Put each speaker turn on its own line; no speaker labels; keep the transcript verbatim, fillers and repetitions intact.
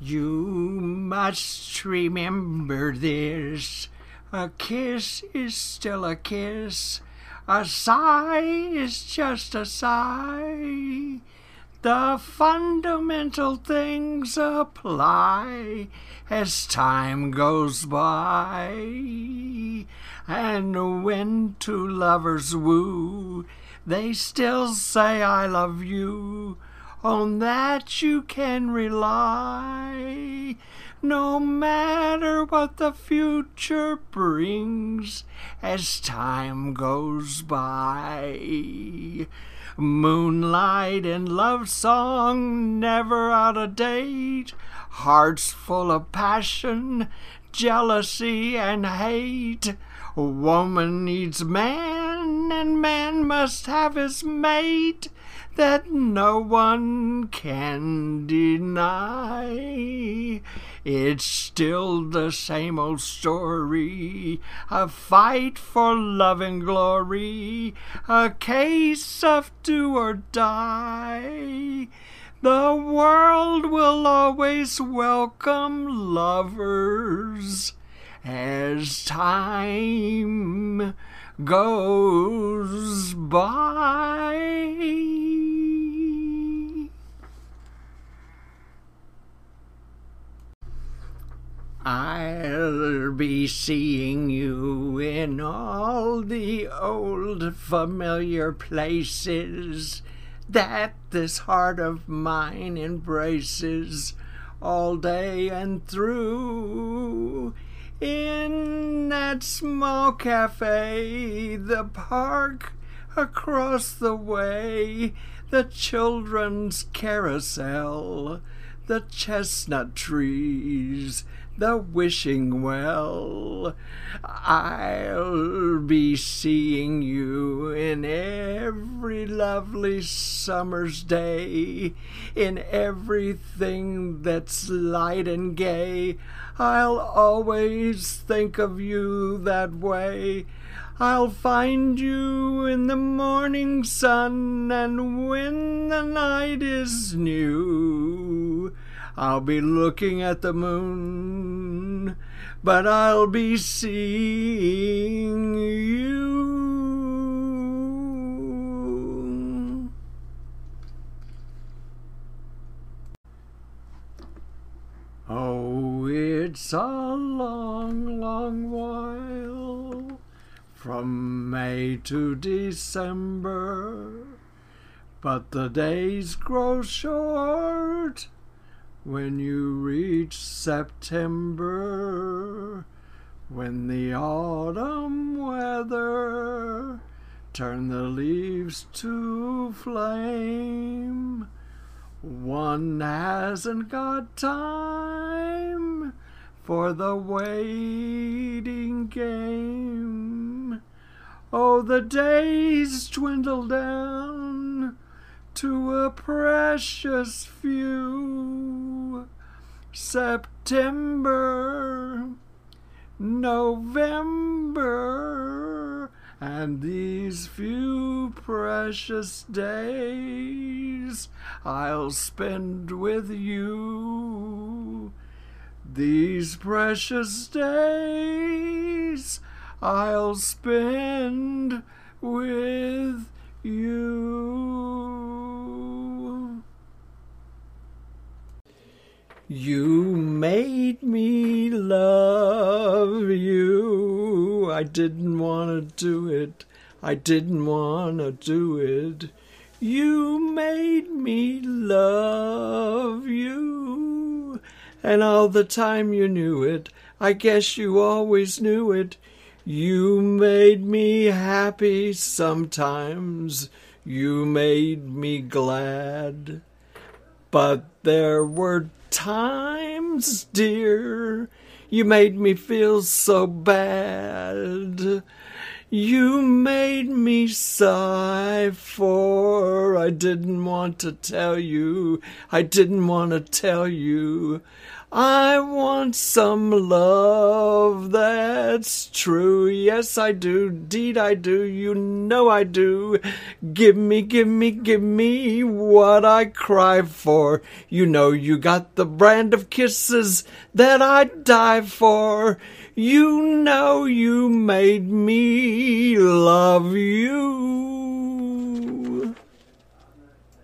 You must remember this. A kiss is still a kiss. A sigh is just a sigh. The fundamental things apply as time goes by. And when two lovers woo, they still say I love you. On that you can rely. No matter what the future brings as time goes by. Moonlight and love song never out of date. Hearts full of passion, jealousy and hate. Woman needs man and man must have his mate. That no one can deny. It's still the same old story, a fight for love and glory, a case of do or die. The world will always welcome lovers as time goes by. I'll be seeing you in all the old familiar places that this heart of mine embraces all day and through. In that small cafe, the park across the way, the children's carousel, the chestnut trees, the wishing well. I'll be seeing you in every lovely summer's day, in everything that's light and gay. I'll always think of you that way. I'll find you in the morning sun, and when the night is new, I'll be looking at the moon, but I'll be seeing you. Oh, it's a long, long while from May to December, but the days grow short when you reach September, when the autumn weather turn the leaves to flame. One hasn't got time for the waiting game. Oh, the days dwindle down to a precious few. September, November, and these few precious days I'll spend with you. These precious days I'll spend with you. You made me love you. I didn't want to do it. I didn't want to do it. You made me love you. And all the time you knew it. I guess you always knew it. You made me happy sometimes. You made me glad. But there were times, dear, you made me feel so bad. You made me sigh, for I didn't want to tell you, I didn't want to tell you. I want some love that's true. Yes, I do. Deed, I do. You know I do. Give me, give me, give me what I cry for. You know you got the brand of kisses that I'd die for. You know you made me love you.